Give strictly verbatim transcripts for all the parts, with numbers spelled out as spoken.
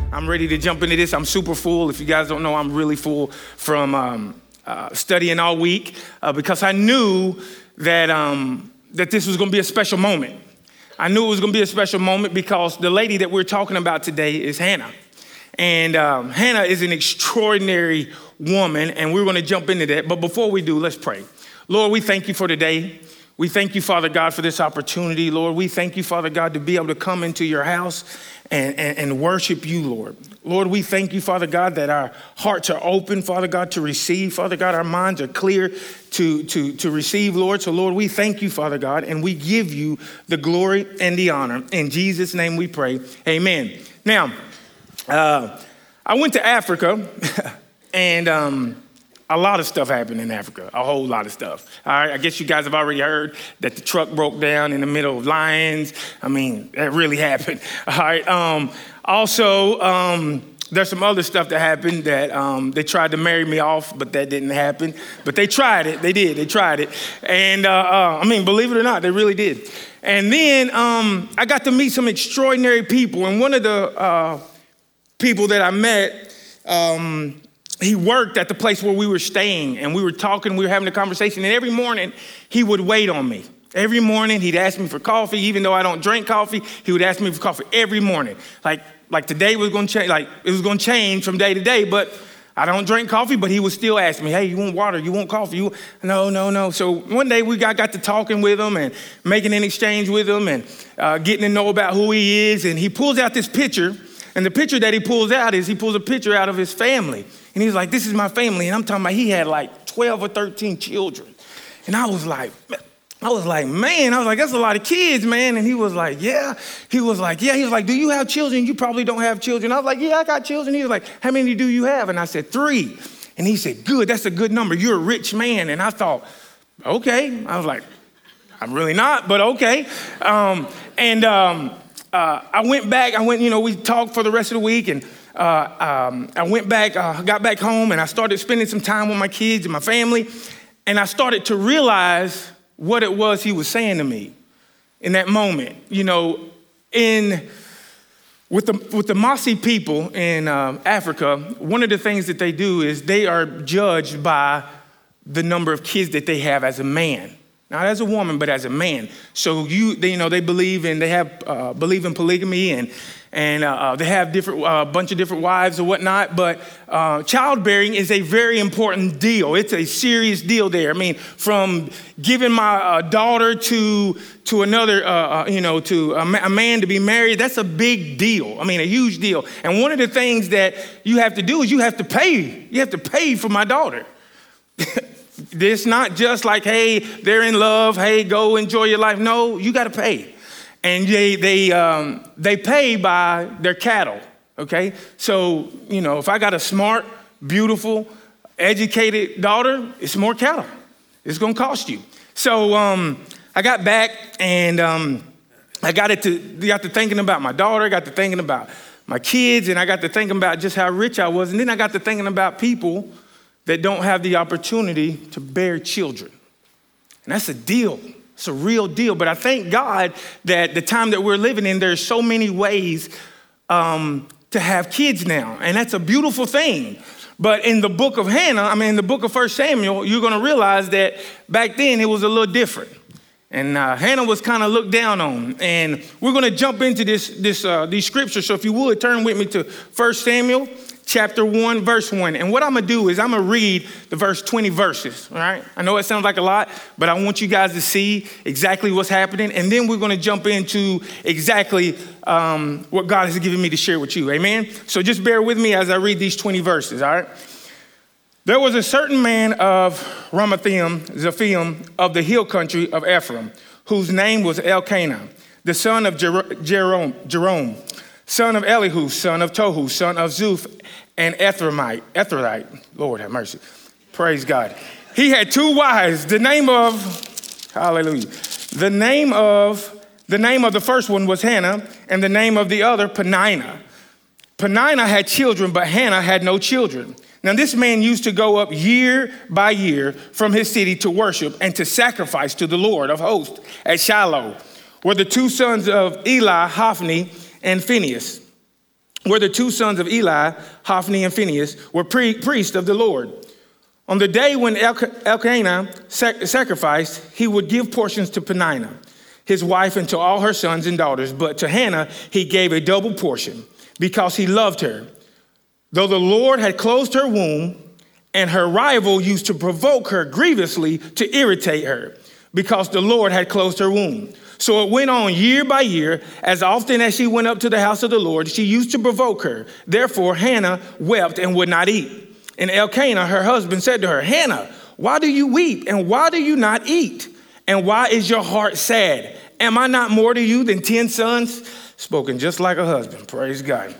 I'm ready to jump into this. I'm super full. If you guys don't know, I'm really full from um, uh, studying all week uh, because I knew that um, that this was going to be a special moment. I knew it was going to be a special moment because the lady that we're talking about today is Hannah. And um, Hannah is an extraordinary woman, and we're going to jump into that. But before we do, let's pray. Lord, we thank you for today. We thank you, Father God, for this opportunity, Lord. We thank you, Father God, to be able to come into your house and, and, and worship you, Lord. Lord, we thank you, Father God, that our hearts are open, Father God, to receive. Father God, our minds are clear to, to, to receive, Lord. So, Lord, we thank you, Father God, and we give you the glory and the honor. In Jesus' name we pray, amen. Now, uh, I went to Africa, and um, a lot of stuff happened in Africa, a whole lot of stuff. All right, I guess you guys have already heard that the truck broke down in the middle of lions. I mean, that really happened. All right. Um, also, um, there's some other stuff that happened that um, they tried to marry me off, but that didn't happen. But they tried it. They did. They tried it. And uh, uh, I mean, believe it or not, they really did. And then um, I got to meet some extraordinary people. And one of the uh, people that I met, um, he worked at the place where we were staying, and we were talking, we were having a conversation, and every morning he would wait on me. Every morning he'd ask me for coffee, even though I don't drink coffee, he would ask me for coffee every morning. Like, like today was gonna change, like it was gonna change from day to day, but I don't drink coffee, but he would still ask me, hey, you want water? You want coffee? You no, no, no. So one day we got, got to talking with him and making an exchange with him and uh, getting to know about who he is, and he pulls out this picture, and the picture that he pulls out is he pulls a picture out of his family. And he's like, this is my family. And I'm talking about he had like twelve or thirteen children. And I was like, I was like, man, I was like, that's a lot of kids, man. And he was like, yeah. He was like, yeah. He was like, do you have children? You probably don't have children. I was like, yeah, I got children. He was like, how many do you have? And I said, three. And he said, good, that's a good number. You're a rich man. And I thought, okay. I was like, I'm really not, but okay. Um, and um, uh, I went back. I went, you know, we talked for the rest of the week. And Uh, um, I went back, uh, got back home, and I started spending some time with my kids and my family, and I started to realize what it was he was saying to me in that moment. You know, in with the with the Mossi people in uh, Africa, one of the things that they do is they are judged by the number of kids that they have as a man. Not as a woman, but as a man. So you, they, you know, they believe in they have uh, believe in polygamy and. And uh, they have different, a uh, bunch of different wives or whatnot. But uh, childbearing is a very important deal. It's a serious deal there. I mean, from giving my uh, daughter to to another, uh, uh, you know, to a, ma- a man to be married, that's a big deal. I mean, a huge deal. And one of the things that you have to do is you have to pay. You have to pay for my daughter. It's not just like, hey, they're in love. Hey, go enjoy your life. No, you got to pay. And they they um, they pay by their cattle, okay? So, you know, if I got a smart, beautiful, educated daughter, it's more cattle. It's going to cost you. So um, I got back, and um, I got it to got to thinking about my daughter, I got to thinking about my kids, and I got to thinking about just how rich I was. And then I got to thinking about people that don't have the opportunity to bear children. And that's a deal. It's a real deal. But I thank God that the time that we're living in, there's so many ways um, to have kids now. And that's a beautiful thing. But in the book of Hannah, I mean, in the book of First Samuel, you're going to realize that back then it was a little different. And uh, Hannah was kind of looked down on. And we're going to jump into this, this uh, these scriptures. So if you would, turn with me to First Samuel chapter one, verse one. And what I'm going to do is I'm going to read the verse twenty verses, all right? I know it sounds like a lot, but I want you guys to see exactly what's happening. And then we're going to jump into exactly um, what God has given me to share with you, amen? So just bear with me as I read these twenty verses, all right? There was a certain man of Ramathaim, Zephaim, of the hill country of Ephraim, whose name was Elkanah, the son of Jer- Jerome, Jerome, son of Elihu, son of Tohu, son of Zuph, and Ethermite, Etherite, Lord have mercy, praise God. He had two wives, the name of, hallelujah, the name of, the name of the first one was Hannah, and the name of the other, Peninnah. Peninnah had children, but Hannah had no children. Now this man used to go up year by year from his city to worship and to sacrifice to the Lord of hosts at Shiloh, where the two sons of Eli, Hophni, and Phinehas. were the two sons of Eli, Hophni and Phinehas, were pre- priests of the Lord. On the day when Elkanah sac- sacrificed, he would give portions to Peninnah, his wife, and to all her sons and daughters. But to Hannah, he gave a double portion because he loved her. Though the Lord had closed her womb, and her rival used to provoke her grievously to irritate her, because the Lord had closed her womb. So it went on year by year. As often as she went up to the house of the Lord, she used to provoke her. Therefore, Hannah wept and would not eat. And Elkanah, her husband, said to her, Hannah, why do you weep? And why do you not eat? And why is your heart sad? Am I not more to you than ten sons? Spoken just like a husband. Praise God.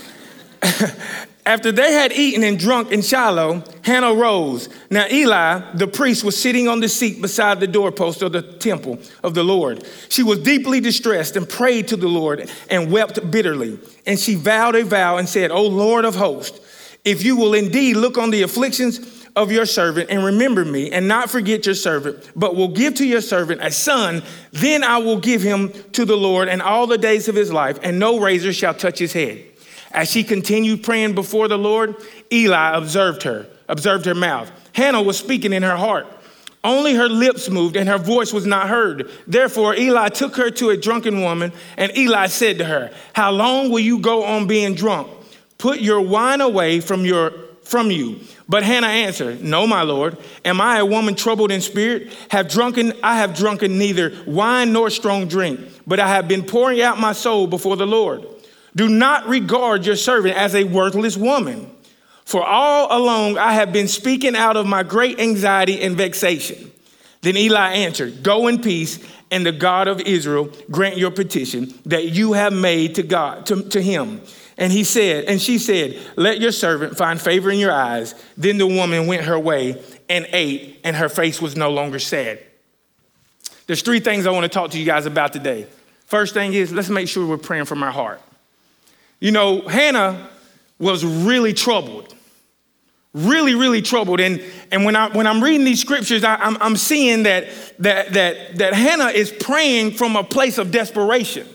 After they had eaten and drunk in Shiloh, Hannah rose. Now Eli, the priest, was sitting on the seat beside the doorpost of the temple of the Lord. She was deeply distressed and prayed to the Lord and wept bitterly. And she vowed a vow and said, O Lord of hosts, if you will indeed look on the afflictions of your servant and remember me and not forget your servant, but will give to your servant a son, then I will give him to the Lord and all the days of his life, and no razor shall touch his head. As she continued praying before the Lord, Eli observed her, observed her mouth. Hannah was speaking in her heart. Only her lips moved and her voice was not heard. Therefore, Eli took her to a drunken woman, and Eli said to her, how long will you go on being drunk? Put your wine away from your from you. But Hannah answered, no, my Lord. Am I a woman troubled in spirit? Have drunken, I have drunken neither wine nor strong drink, but I have been pouring out my soul before the Lord. Do not regard your servant as a worthless woman, for all along I have been speaking out of my great anxiety and vexation. Then Eli answered, go in peace, and the God of Israel grant your petition that you have made to God, to, to him. And he said, and she said, let your servant find favor in your eyes. Then the woman went her way and ate, and her face was no longer sad. There's three things I want to talk to you guys about today. First thing is, let's make sure we're praying from our heart. You know, Hannah was really troubled, really, really troubled. And, and when, I, when I'm reading these scriptures, I, I'm, I'm seeing that, that, that, that Hannah is praying from a place of desperation.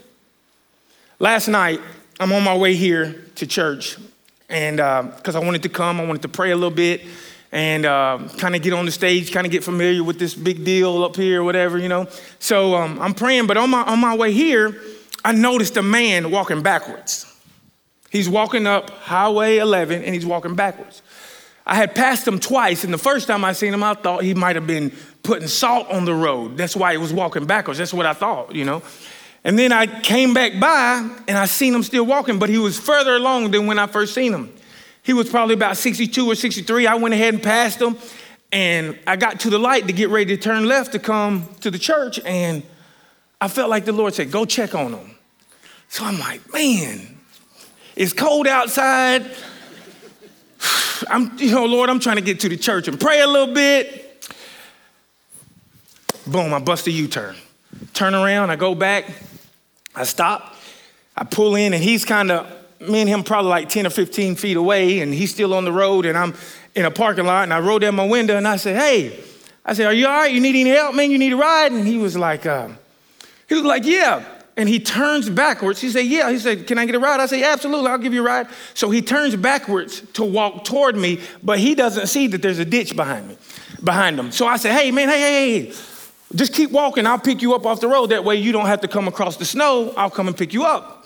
Last night, I'm on my way here to church, and because uh, I wanted to come, I wanted to pray a little bit and uh, kind of get on the stage, kind of get familiar with this big deal up here, whatever, you know. So um, I'm praying, but on my, on my way here, I noticed a man walking backwards. He's walking up Highway eleven, and he's walking backwards. I had passed him twice, and the first time I seen him, I thought he might have been putting salt on the road. That's why he was walking backwards. That's what I thought, you know. And then I came back by, and I seen him still walking, but he was further along than when I first seen him. He was probably about sixty-two or sixty-three. I went ahead and passed him, and I got to the light to get ready to turn left to come to the church, and I felt like the Lord said, go check on him. So I'm like, man, it's cold outside. I'm, you know, Lord, I'm trying to get to the church and pray a little bit. Boom, I bust a U-turn. Turn around, I go back, I stop, I pull in, and he's kind of, me and him probably like ten or fifteen feet away, and he's still on the road, and I'm in a parking lot, and I rolled down my window, and I said, hey, I said, are you all right? You need any help, man? You need a ride? And he was like, uh, he was like, yeah. And he turns backwards. He said, yeah. He said, can I get a ride? I said, yeah, absolutely, I'll give you a ride. So he turns backwards to walk toward me, but he doesn't see that there's a ditch behind me, behind him. So I said, hey, man, hey, hey, hey. Just keep walking. I'll pick you up off the road. That way you don't have to come across the snow. I'll come and pick you up.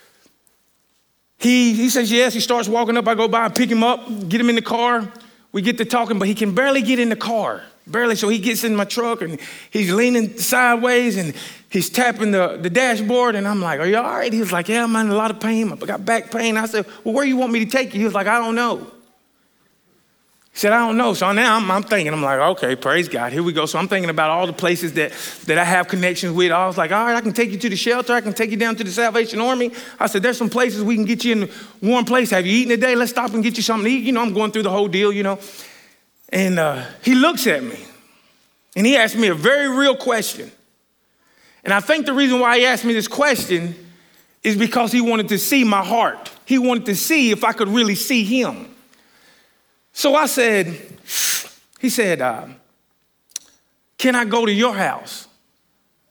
He, he says, yes. He starts walking up. I go by and pick him up, get him in the car. We get to talking, but he can barely get in the car. Barely. So he gets in my truck, and he's leaning sideways, and he's tapping the, the dashboard. And I'm like, are you all right? He was like, yeah, I'm in a lot of pain. I got back pain. I said, well, where do you want me to take you? He was like, I don't know. He said, I don't know. So now I'm, I'm thinking, I'm like, okay, praise God. Here we go. So I'm thinking about all the places that, that I have connections with. I was like, all right, I can take you to the shelter. I can take you down to the Salvation Army. I said, there's some places we can get you in a warm place. Have you eaten today? Let's stop and get you something to eat. You know, I'm going through the whole deal, you know. And uh, he looks at me, and he asked me a very real question. And I think the reason why he asked me this question is because he wanted to see my heart. He wanted to see if I could really see him. So I said, he said, uh, can I go to your house?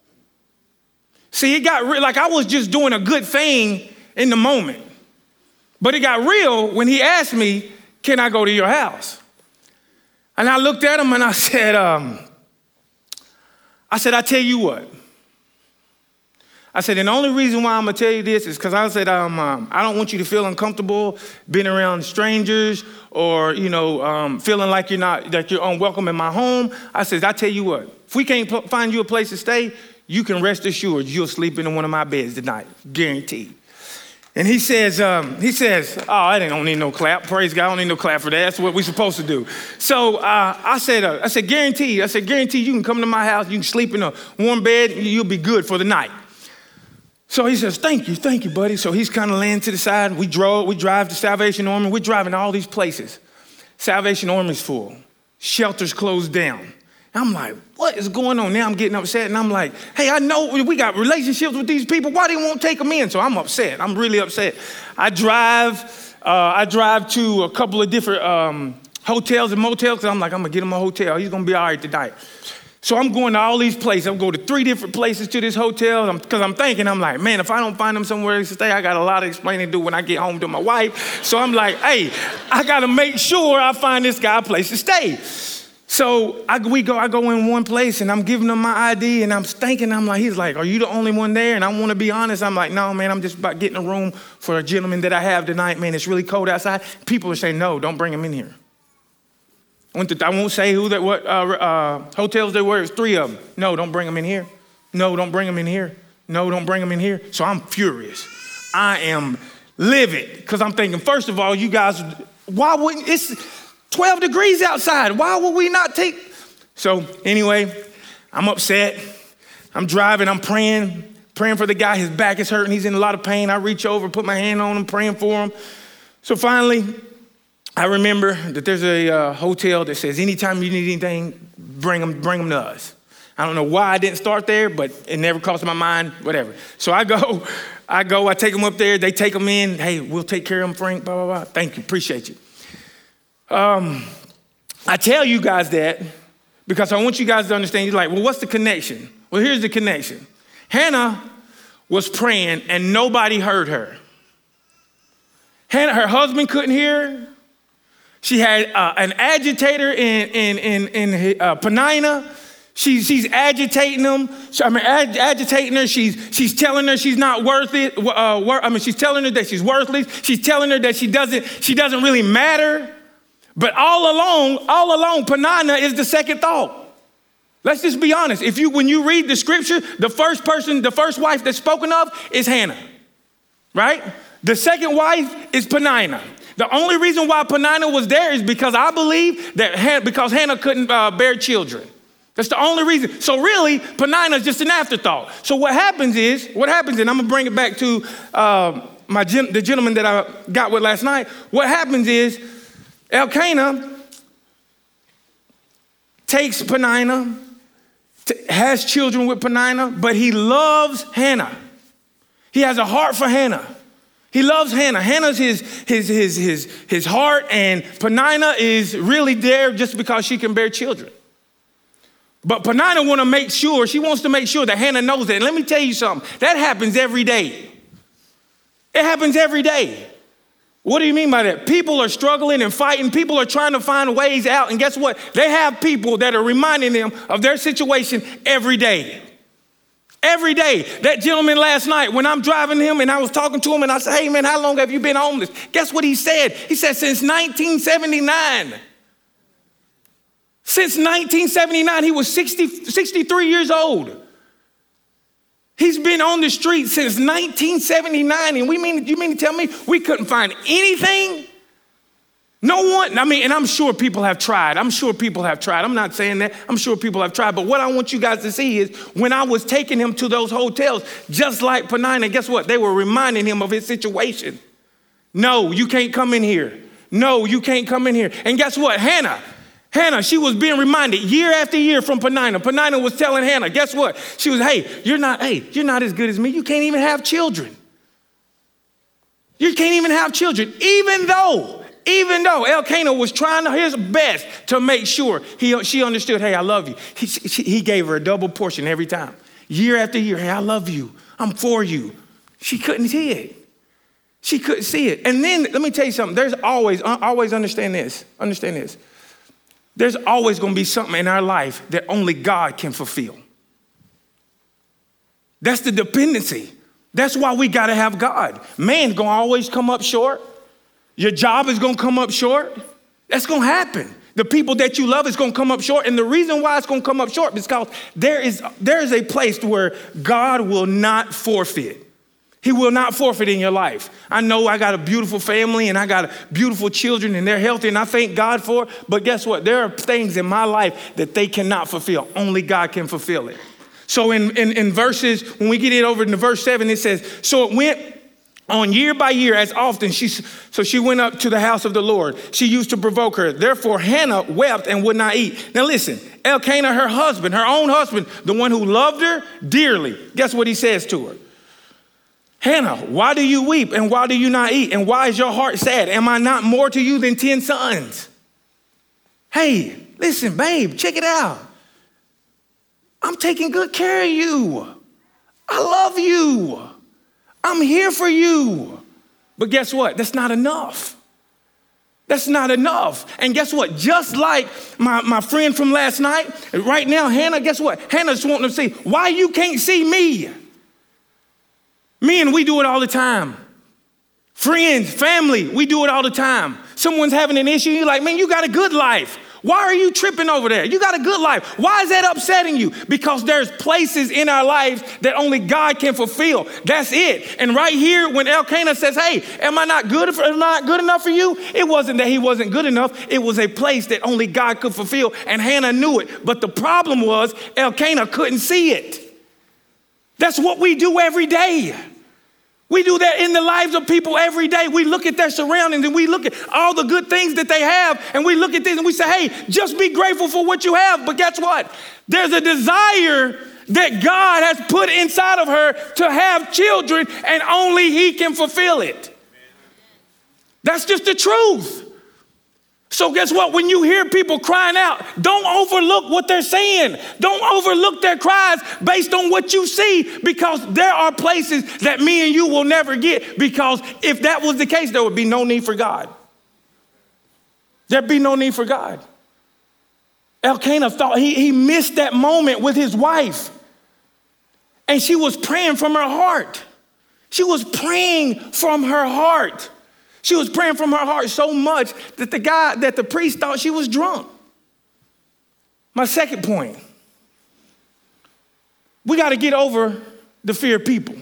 See, it got re- like I was just doing a good thing in the moment. But it got real when he asked me, can I go to your house? And I looked at him and I said, um, I said, I tell you what. I said, and the only reason why I'm going to tell you this is because I said, um, um, I don't want you to feel uncomfortable being around strangers or, you know, um, feeling like you're not, that you're unwelcome in my home. I said, I tell you what, if we can't p- find you a place to stay, you can rest assured you'll sleep in one of my beds tonight, guaranteed. And he says, um, he says, oh, I don't need no clap. Praise God, I don't need no clap for that. That's what we're supposed to do. So uh, I said, uh, I said, guaranteed. I said, guaranteed you can come to my house, you can sleep in a warm bed, you'll be good for the night. So he says, thank you, thank you, buddy. So he's kind of laying to the side. We drove, we drive to Salvation Army. We're driving to all these places. Salvation Army's full. Shelters closed down. I'm like, what is going on? Now I'm getting upset. And I'm like, hey, I know we got relationships with these people. Why they won't take them in? So I'm upset. I'm really upset. I drive, uh, I drive to a couple of different um, hotels and motels because I'm like, I'm going to get him a hotel. He's going to be all right tonight. So I'm going to all these places. I'm going to three different places to this hotel because I'm, I'm thinking, I'm like, man, if I don't find them somewhere to stay, I got a lot of explaining to do when I get home to my wife. So I'm like, hey, I got to make sure I find this guy a place to stay. So I, we go, I go in one place and I'm giving him my I D and I'm thinking, I'm like, he's like, are you the only one there? And I want to be honest. I'm like, no, man, I'm just about getting a room for a gentleman that I have tonight. Man, it's really cold outside. People are saying, no, don't bring him in here. I, went to, I won't say who that, what uh, uh, hotels there were. It was three of them. No, don't bring them in here. No, don't bring them in here. No, don't bring them in here. So I'm furious. I am livid because I'm thinking, first of all, you guys, why wouldn't, it's twelve degrees outside. Why would we not take? So anyway, I'm upset. I'm driving. I'm praying, praying for the guy. His back is hurting. He's in a lot of pain. I reach over, put my hand on him, praying for him. So finally, I remember that there's a uh, hotel that says, anytime you need anything, bring them, bring them to us. I don't know why I didn't start there, but it never crossed my mind, whatever. So I go, I go, I take them up there. They take them in. Hey, we'll take care of them, Frank, blah, blah, blah. Thank you, appreciate you. Um, I tell you guys that because I want you guys to understand. You're like, well, what's the connection? Well, here's the connection. Hannah was praying and nobody heard her. Hannah, her husband couldn't hear her. She had uh, an agitator in in in, in uh, Peninnah. She, she's agitating them. I mean, ag- agitating her. She's she's telling her she's not worth it. Uh, wor- I mean, she's telling her that she's worthless. She's telling her that she doesn't she doesn't really matter. But all along, all along, Peninnah is the second thought. Let's just be honest. If you when you read the scripture, the first person, the first wife that's spoken of is Hannah, right? The second wife is Peninnah. The only reason why Peninnah was there is because I believe that Han- because Hannah couldn't uh, bear children. That's the only reason. So really, Peninnah is just an afterthought. So what happens is, what happens, and I'm gonna bring it back to uh, my gen- the gentleman that I got with last night. What happens is, Elkanah takes Peninnah, t- has children with Peninnah, but he loves Hannah. He has a heart for Hannah. He loves Hannah. Hannah's his, his, his, his, his heart, and Peninnah is really there just because she can bear children. But Peninnah want to make sure, she wants to make sure that Hannah knows that. And let me tell you something, that happens every day. It happens every day. What do you mean by that? People are struggling and fighting. People are trying to find ways out. And guess what? They have people that are reminding them of their situation every day. Every day. That gentleman last night, when I'm driving him and I was talking to him and I said, hey man, how long have you been homeless? Guess what he said? He said, since nineteen seventy-nine. Since nineteen seventy-nine, he was sixty, sixty-three years old. He's been on the street since nineteen seventy-nine. And we mean, you mean to tell me we couldn't find anything? No one, I mean, and I'm sure people have tried. I'm sure people have tried. I'm not saying that. I'm sure people have tried. But what I want you guys to see is when I was taking him to those hotels, just like Peninnah, guess what? They were reminding him of his situation. No, you can't come in here. No, you can't come in here. And guess what? Hannah, Hannah, she was being reminded year after year from Peninnah. Peninnah was telling Hannah, guess what? She was, hey, you're not, hey, you're not as good as me. You can't even have children. You can't even have children, even though Even though Elkanah was trying his best to make sure he, she understood, hey, I love you. He, she, he gave her a double portion every time. Year after year, hey, I love you. I'm for you. She couldn't see it. She couldn't see it. And then let me tell you something. There's always, always understand this, understand this. There's always going to be something in our life that only God can fulfill. That's the dependency. That's why we got to have God. Man's going to always come up short. Your job is going to come up short. That's going to happen. The people that you love is going to come up short. And the reason why it's going to come up short is because there is, there is a place where God will not forfeit. He will not forfeit in your life. I know I got a beautiful family and I got beautiful children and they're healthy and I thank God for it. But guess what? There are things in my life that they cannot fulfill. Only God can fulfill it. So in, in, in verses, when we get it over into verse seven, it says, so it went on year by year as often. She, so she went up to the house of the Lord. She used to provoke her. Therefore, Hannah wept and would not eat. Now listen, Elkanah, her husband, her own husband, the one who loved her dearly. Guess what he says to her? Hannah, why do you weep and why do you not eat? And why is your heart sad? Am I not more to you than ten sons? Hey, listen, babe, check it out. I'm taking good care of you. I love you. I'm here for you. But guess what? That's not enough. That's not enough. And guess what? Just like my, my friend from last night, right now, Hannah, guess what? Hannah's wanting to see why you can't see me. Men, we do it all the time. Friends, family, we do it all the time. Someone's having an issue, you're like, man, you got a good life. Why are you tripping over there? You got a good life. Why is that upsetting you? Because there's places in our lives that only God can fulfill. That's it. And right here, when Elkanah says, hey, am I not good, am I not good enough for you? It wasn't that he wasn't good enough. It was a place that only God could fulfill. And Hannah knew it. But the problem was Elkanah couldn't see it. That's what we do every day. We do that in the lives of people every day. We look at their surroundings and we look at all the good things that they have and we look at this and we say, hey, just be grateful for what you have. But guess what? There's a desire that God has put inside of her to have children and only he can fulfill it. That's just the truth. So guess what? When you hear people crying out, don't overlook what they're saying. Don't overlook their cries based on what you see, because there are places that me and you will never get, because if that was the case, there would be no need for God. There'd be no need for God. Elkanah thought he, he missed that moment with his wife. And she was praying from her heart. She was praying from her heart. She was praying from her heart so much that the guy, that the priest thought she was drunk. My second point, we got to get over the fear of people.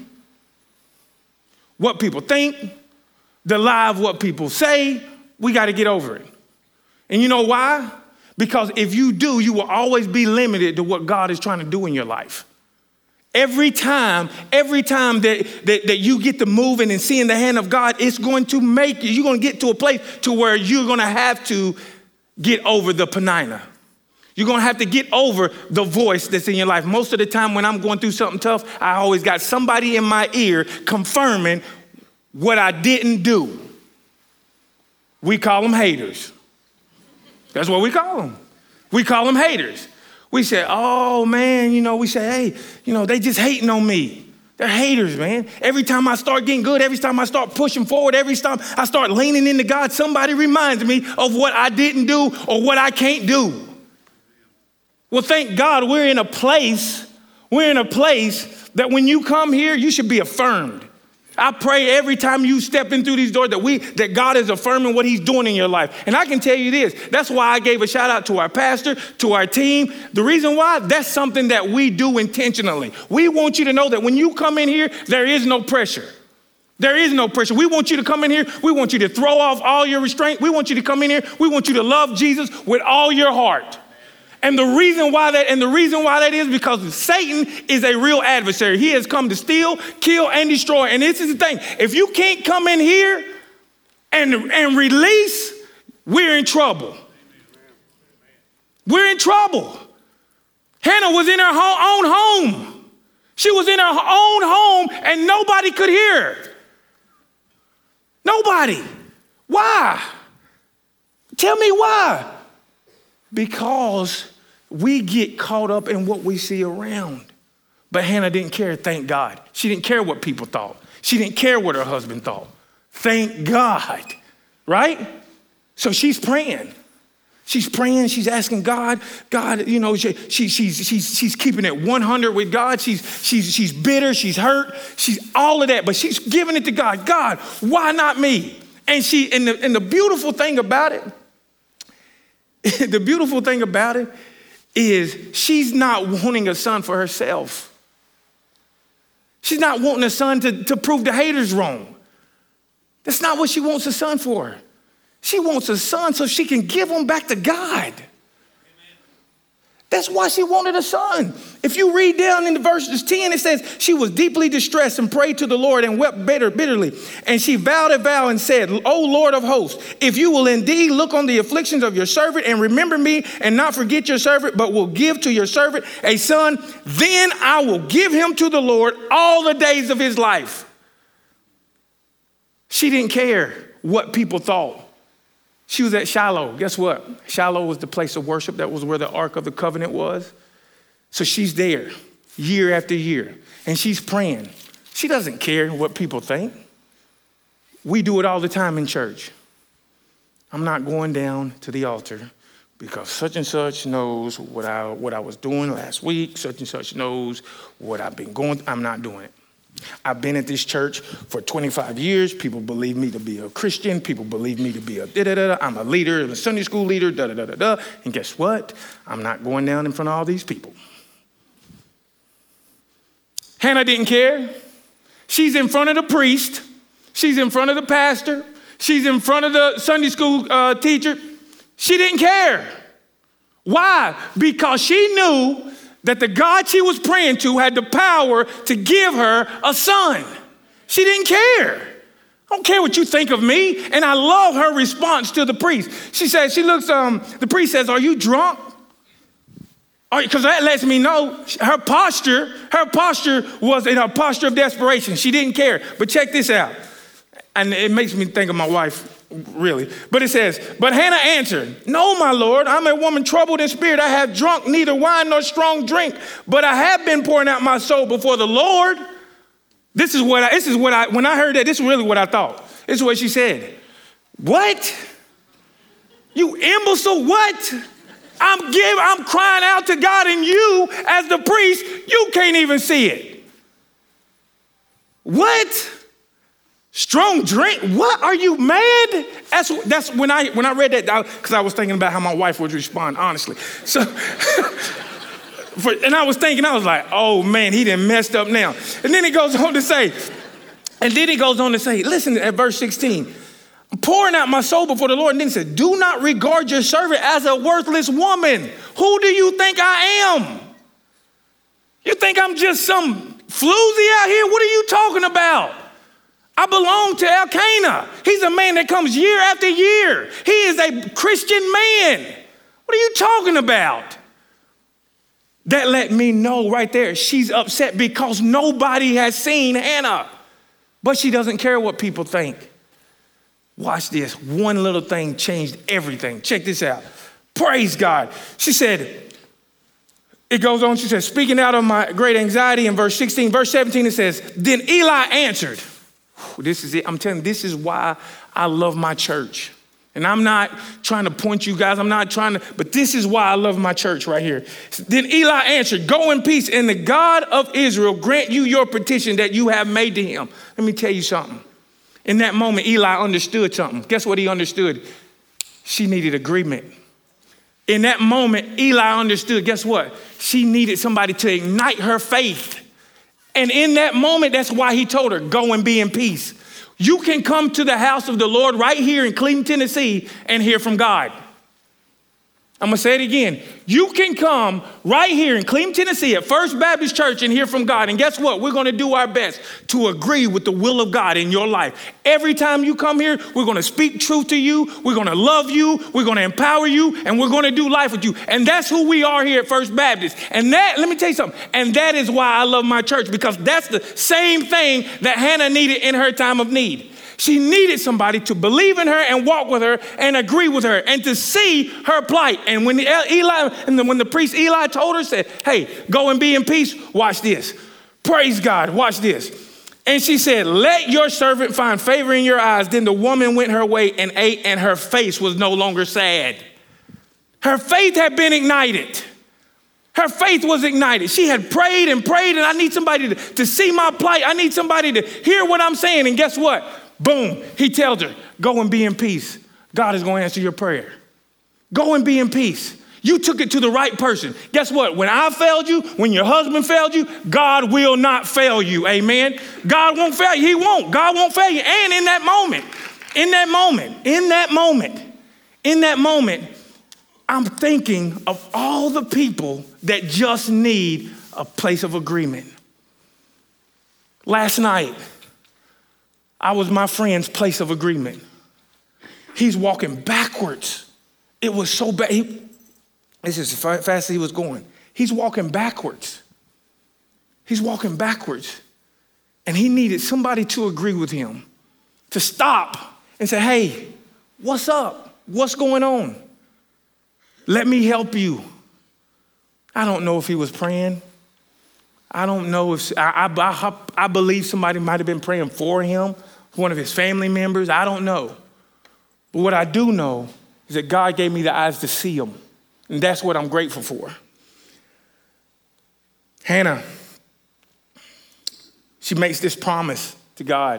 What people think, the lie of what people say, we got to get over it. And you know why? Because if you do, you will always be limited to what God is trying to do in your life. Every time, every time that, that, that you get to moving and seeing the hand of God, it's going to make you, you're going to get to a place to where you're going to have to get over the Penina. You're going to have to get over the voice that's in your life. Most of the time when I'm going through something tough, I always got somebody in my ear confirming what I didn't do. We call them haters. That's what we call them. We call them haters. We say, oh, man, you know, we say, hey, you know, they just hating on me. They're haters, man. Every time I start getting good, every time I start pushing forward, every time I start leaning into God, somebody reminds me of what I didn't do or what I can't do. Well, thank God we're in a place, we're in a place that when you come here, you should be affirmed. I pray every time you step in through these doors that we, that God is affirming what he's doing in your life. And I can tell you this, that's why I gave a shout out to our pastor, to our team. The reason why, that's something that we do intentionally. We want you to know that when you come in here, there is no pressure. There is no pressure. We want you to come in here. We want you to throw off all your restraint. We want you to come in here. We want you to love Jesus with all your heart. And the reason why that, and the reason why that is because Satan is a real adversary. He has come to steal, kill, and destroy. And this is the thing. If you can't come in here and, and release, we're in trouble. We're in trouble. Hannah was in her own home. She was in her own home and nobody could hear her. Nobody. Why? Tell me why. Because we get caught up in what we see around. But Hannah didn't care, thank God. She didn't care what people thought. She didn't care what her husband thought. Thank God, right? So she's praying. She's praying, she's asking God, God, you know, she, she, she's, she's, she's keeping it one hundred with God. She's, she's, she's bitter, she's hurt, she's all of that, but she's giving it to God. God, why not me? And she, and the, and the beautiful thing about it, the beautiful thing about it is she's not wanting a son for herself. She's not wanting a son to, to prove the haters wrong. That's not what she wants a son for. She wants a son so she can give him back to God. Amen. That's why she wanted a son. If you read down in the verses ten, it says, she was deeply distressed and prayed to the Lord and wept bitter, bitterly. And she vowed a vow and said, O Lord of hosts, if you will indeed look on the afflictions of your servant and remember me and not forget your servant, but will give to your servant a son, then I will give him to the Lord all the days of his life. She didn't care what people thought. She was at Shiloh. Guess what? Shiloh was the place of worship. That was where the Ark of the Covenant was. So she's there year after year, and she's praying. She doesn't care what people think. We do it all the time in church. I'm not going down to the altar because such and such knows what I, what I was doing last week. Such and such knows what I've been going through. I'm not doing it. I've been at this church for twenty-five years. People believe me to be a Christian. People believe me to be a da-da-da-da. I'm a leader, I'm a Sunday school leader, da-da-da-da-da. And guess what? I'm not going down in front of all these people. Hannah didn't care. She's in front of the priest. She's in front of the pastor. She's in front of the Sunday school uh, teacher. She didn't care. Why? Because she knew that the God she was praying to had the power to give her a son. She didn't care. I don't care what you think of me. And I love her response to the priest. She says, she looks, um, the priest says, are you drunk? Because that lets me know her posture, her posture was in a posture of desperation. She didn't care. But check this out. And it makes me think of my wife. Really. But it says, but Hannah answered, no, my Lord, I'm a woman troubled in spirit. I have drunk neither wine nor strong drink, but I have been pouring out my soul before the Lord. This is what I, this is what I, when I heard that, this is really what I thought. This is what she said. What? You imbecile, what? I'm giving, I'm crying out to God, and you, as the priest, you can't even see it. What? Strong drink? What? Are you mad? That's that's when I when I read that, because I, I was thinking about how my wife would respond, honestly. So, for, and I was thinking, I was like, oh man, he done messed up now. And then he goes on to say, and then he goes on to say, listen at verse sixteen, I'm pouring out my soul before the Lord. And then he said, do not regard your servant as a worthless woman. Who do you think I am? You think I'm just some floozy out here? What are you talking about? I belong to Elkanah. He's a man that comes year after year. He is a Christian man. What are you talking about? That let me know right there, she's upset because nobody has seen Hannah. But she doesn't care what people think. Watch this. One little thing changed everything. Check this out. Praise God. She said, it goes on, she says, speaking out of my great anxiety in verse sixteen, verse seventeen, it says, then Eli answered. This is it. I'm telling you, this is why I love my church. And I'm not trying to point you guys. I'm not trying to, but this is why I love my church right here. Then Eli answered, go in peace, and the God of Israel grant you your petition that you have made to him. Let me tell you something. In that moment, Eli understood something. Guess what he understood? She needed agreement. In that moment, Eli understood, guess what? She needed somebody to ignite her faith. And in that moment, that's why he told her, go and be in peace. You can come to the house of the Lord right here in Cleveland, Tennessee, and hear from God. I'm going to say it again. You can come right here in Cleveland, Tennessee at First Baptist Church and hear from God. And guess what? We're going to do our best to agree with the will of God in your life. Every time you come here, we're going to speak truth to you. We're going to love you. We're going to empower you. And we're going to do life with you. And that's who we are here at First Baptist. And that, let me tell you something. And that is why I love my church, because that's the same thing that Hannah needed in her time of need. She needed somebody to believe in her and walk with her and agree with her and to see her plight. And when the Eli and the, when the priest Eli told her, said, hey, go and be in peace, watch this. Praise God, watch this. And she said, let your servant find favor in your eyes. Then the woman went her way and ate, and her face was no longer sad. Her faith had been ignited. Her faith was ignited. She had prayed and prayed, and I need somebody to, to see my plight. I need somebody to hear what I'm saying. And guess what? Boom, he tells her, go and be in peace. God is going to answer your prayer. Go and be in peace. You took it to the right person. Guess what? When I failed you, when your husband failed you, God will not fail you. Amen. God won't fail you. He won't. God won't fail you. And in that moment, in that moment, in that moment, in that moment, I'm thinking of all the people that just need a place of agreement. Last night, I was my friend's place of agreement. He's walking backwards. It was so bad. He, this is how fast as he was going. He's walking backwards. He's walking backwards. And he needed somebody to agree with him, to stop and say, hey, what's up? What's going on? Let me help you. I don't know if he was praying. I don't know if, I, I, I believe somebody might have been praying for him, one of his family members. I don't know. But what I do know is that God gave me the eyes to see him. And that's what I'm grateful for. Hannah, she makes this promise to God.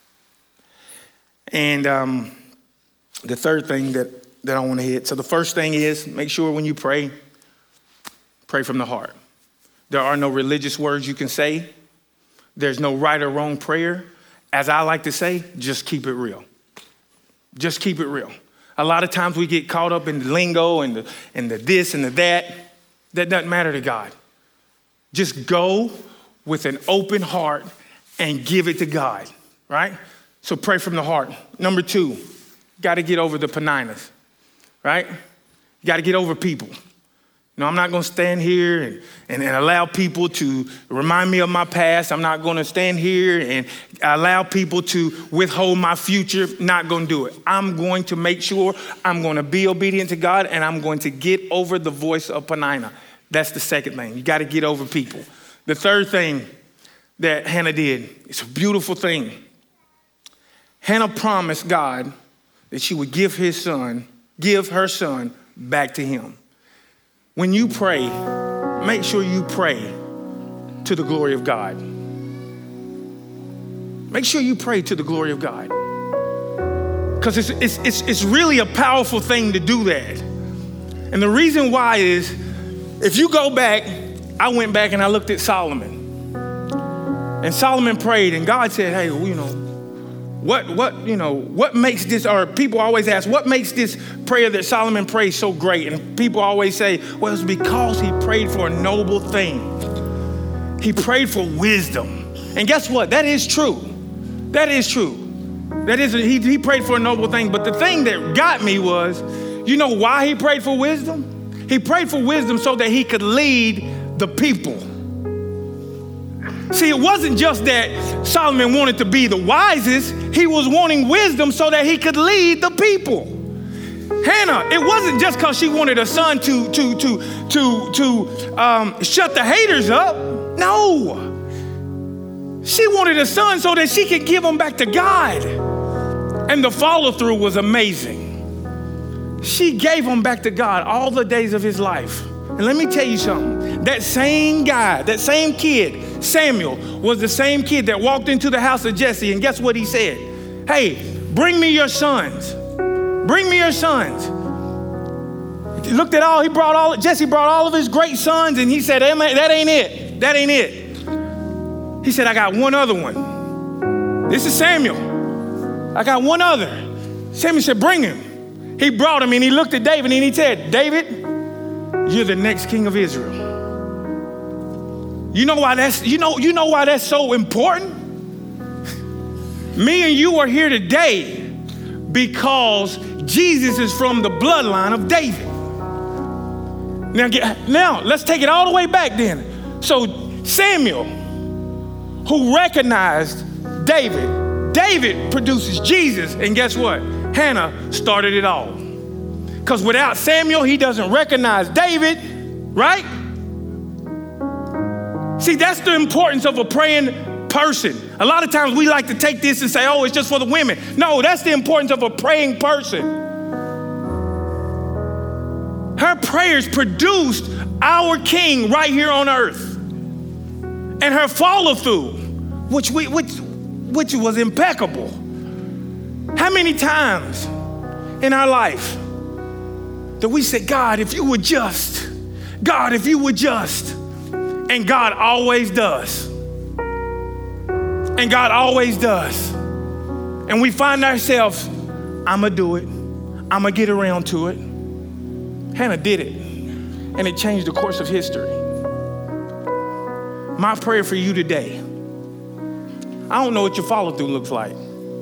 And um, the third thing that that I want to hit. So the first thing is, make sure when you pray, pray from the heart. There are no religious words you can say. There's no right or wrong prayer. As I like to say, just keep it real. Just keep it real. A lot of times we get caught up in the lingo and the, and the this and the that. That doesn't matter to God. Just go with an open heart and give it to God, right? So pray from the heart. Number two, got to get over the Peninnahs. Right? You got to get over people. No, I'm not going to stand here and, and, and allow people to remind me of my past. I'm not going to stand here and allow people to withhold my future. Not going to do it. I'm going to make sure I'm going to be obedient to God, and I'm going to get over the voice of Peninnah. That's the second thing. You got to get over people. The third thing that Hannah did, it's a beautiful thing. Hannah promised God that she would give his son give her son back to him. When you pray, make sure you pray to the glory of God. Make sure you pray to the glory of God. Because it's, it's, it's, it's really a powerful thing to do that. And the reason why is, if you go back, I went back and I looked at Solomon. And Solomon prayed, and God said, hey, well, you know, What, what, you know, what makes this, or people always ask, what makes this prayer that Solomon prayed so great? And people always say, well, it's because he prayed for a noble thing. He prayed for wisdom. And guess what? That is true. That is true. That is, he, he prayed for a noble thing. But the thing that got me was, you know why he prayed for wisdom? He prayed for wisdom so that he could lead the people. See, it wasn't just that Solomon wanted to be the wisest. He was wanting wisdom so that he could lead the people. Hannah, it wasn't just because she wanted a son to, to, to, to, to um, shut the haters up. No. She wanted a son so that she could give him back to God. And the follow through was amazing. She gave him back to God all the days of his life. And let me tell you something. That same guy, that same kid, Samuel, was the same kid that walked into the house of Jesse. And guess what he said? Hey, bring me your sons. Bring me your sons. He looked at all, he brought all, Jesse brought all of his great sons, and he said, that ain't it. That ain't it. He said, I got one other one. This is Samuel. I got one other. Samuel said, bring him. He brought him, and he looked at David, and he said, David, you're the next king of Israel. You know why that's, you know, you know why that's so important? Me and you are here today because Jesus is from the bloodline of David. Now, get, now let's take it all the way back then. So Samuel, who recognized David, David produces Jesus, and guess what? Hannah started it all. Because without Samuel, he doesn't recognize David, right? See, that's the importance of a praying person, A lot of times we like to take this and say, oh, it's just for the women. No, that's the importance of a praying person. Her prayers produced our king right here on earth. And her follow through, which, we, which, which was impeccable. How many times in our life that we said, God, if you would just, God, if you would just, and God always does. And God always does. And we find ourselves, I'm gonna do it. I'm gonna get around to it. Hannah did it, and it changed the course of history. My prayer for you today, I don't know what your follow through looks like.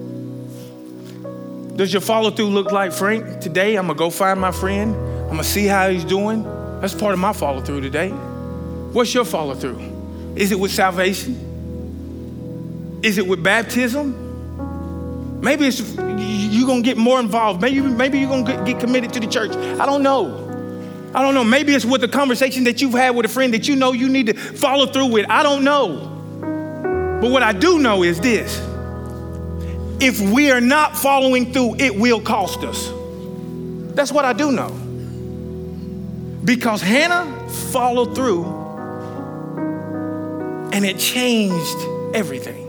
Does your follow through look like, Frank, today I'm gonna go find my friend, I'm gonna see how he's doing? That's part of my follow through today. What's your follow through? Is it with salvation? Is it with baptism? Maybe it's you're gonna get more involved. Maybe, maybe you're gonna get committed to the church. I don't know. I don't know. Maybe it's with the conversation that you've had with a friend that you know you need to follow through with. I don't know. But what I do know is this. If we are not following through, it will cost us. That's what I do know. Because Hannah followed through and it changed everything.